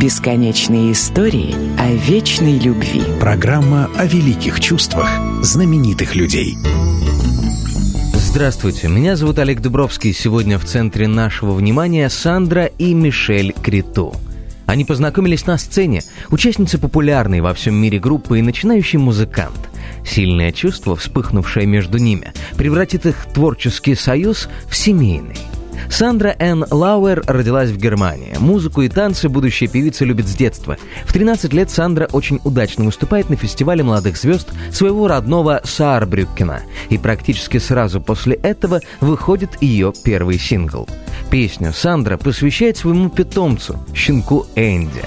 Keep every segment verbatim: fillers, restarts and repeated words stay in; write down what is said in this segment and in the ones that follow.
Бесконечные истории о вечной любви. Программа о великих чувствах знаменитых людей. Здравствуйте, меня зовут Олег Дубровский. Сегодня в центре нашего внимания Сандра и Мишель Криту. Они познакомились на сцене, участницы популярной во всем мире группы и начинающий музыкант. Сильное чувство, вспыхнувшее между ними, превратит их творческий союз в семейный. Сандра Энн Лауэр родилась в Германии. Музыку и танцы будущая певица любит с детства. В тринадцать лет Сандра очень удачно выступает на фестивале молодых звезд своего родного Саарбрюккена. И практически сразу после этого выходит ее первый сингл. Песню Сандра посвящает своему питомцу, щенку Энди.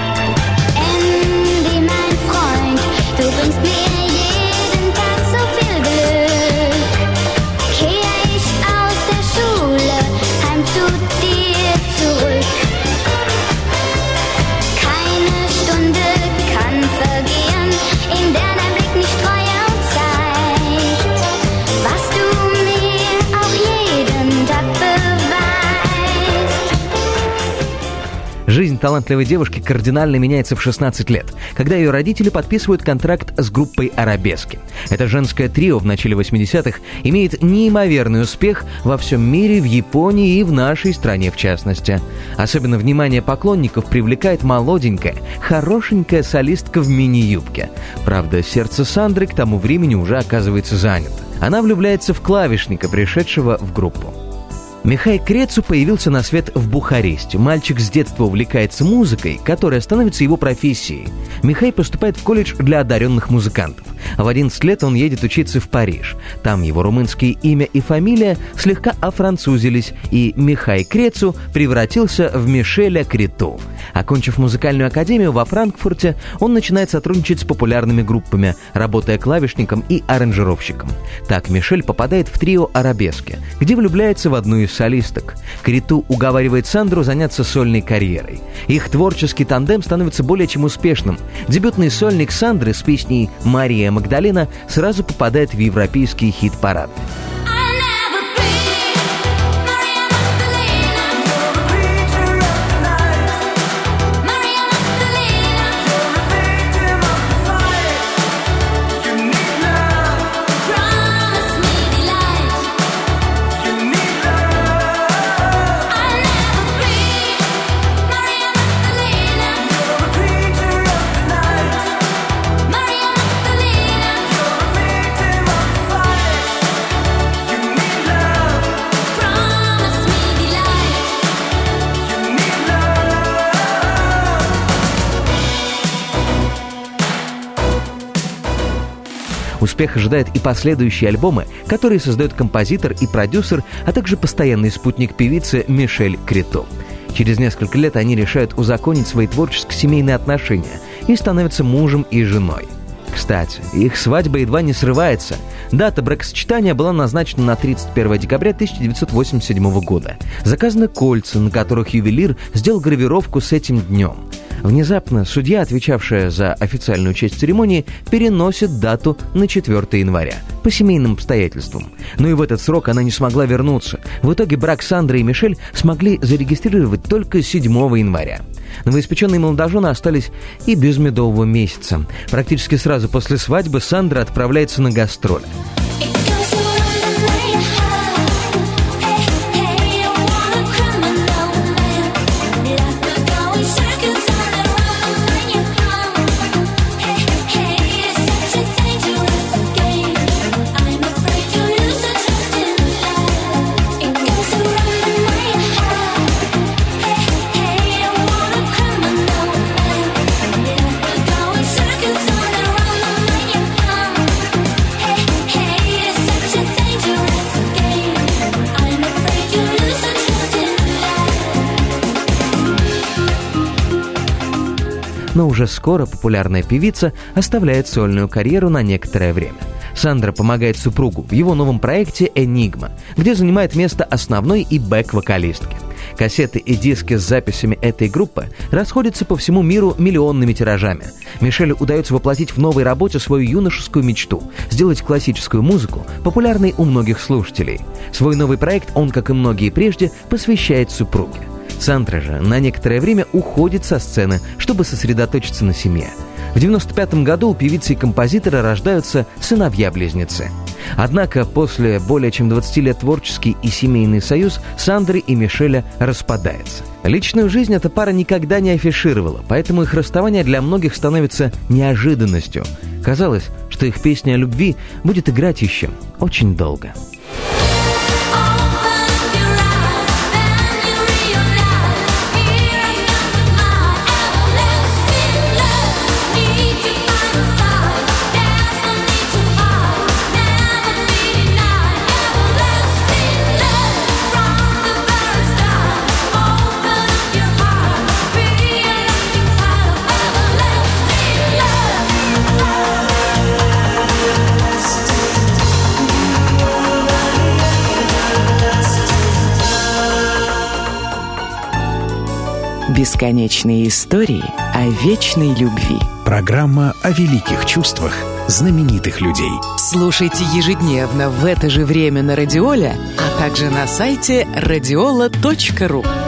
Жизнь талантливой девушки кардинально меняется в шестнадцать лет, когда ее родители подписывают контракт с группой «Арабески». Это женское трио в начале восьмидесятых имеет неимоверный успех во всем мире, в Японии и в нашей стране в частности. Особенно внимание поклонников привлекает молоденькая, хорошенькая солистка в мини-юбке. Правда, сердце Сандры к тому времени уже оказывается занято. Она влюбляется в клавишника, пришедшего в группу. Михай Крецу появился на свет в Бухаресте. Мальчик с детства увлекается музыкой, которая становится его профессией. Михай поступает в колледж для одаренных музыкантов. В одиннадцать лет он едет учиться в Париж. Там его румынские имя и фамилия слегка офранцузились, и Михай Крецу превратился в Мишеля Криту. Окончив музыкальную академию во Франкфурте, он начинает сотрудничать с популярными группами, работая клавишником и аранжировщиком. Так Мишель попадает в трио «Арабески», где влюбляется в одну из солисток. Криту уговаривает Сандру заняться сольной карьерой. Их творческий тандем становится более чем успешным. Дебютный сольник Сандры с песней «Мария Магдалина» сразу попадает в европейский хит-парад. Успех ожидает и последующие альбомы, которые создает композитор и продюсер, а также постоянный спутник певицы Мишель Криту. Через несколько лет они решают узаконить свои творческо-семейные отношения и становятся мужем и женой. Кстати, их свадьба едва не срывается. Дата бракосочетания была назначена на тридцать первое декабря тысяча девятьсот восемьдесят седьмого года. Заказаны кольца, на которых ювелир сделал гравировку с этим днем. Внезапно судья, отвечавшая за официальную часть церемонии, переносит дату на четвёртое января по семейным обстоятельствам. Но и в этот срок она не смогла вернуться. В итоге брак Сандры и Мишель смогли зарегистрировать только седьмого января. Новоиспеченные молодожены остались и без медового месяца. Практически сразу после свадьбы Сандра отправляется на гастроли. Но уже скоро популярная певица оставляет сольную карьеру на некоторое время. Сандра помогает супругу в его новом проекте «Энигма», где занимает место основной и бэк-вокалистки. Кассеты и диски с записями этой группы расходятся по всему миру миллионными тиражами. Мишелю удается воплотить в новой работе свою юношескую мечту – сделать классическую музыку популярной у многих слушателей. Свой новый проект он, как и многие прежде, посвящает супруге. Сандра же на некоторое время уходит со сцены, чтобы сосредоточиться на семье. В девяносто пятом году у певицы и композитора рождаются сыновья-близнецы. Однако после более чем двадцати лет творческий и семейный союз Сандры и Мишеля распадается. Личную жизнь эта пара никогда не афишировала, поэтому их расставание для многих становится неожиданностью. Казалось, что их песня о любви будет играть еще очень долго. Бесконечные истории о вечной любви. Программа о великих чувствах знаменитых людей. Слушайте ежедневно в это же время на Радиоле, а также на сайте радиола точка ру.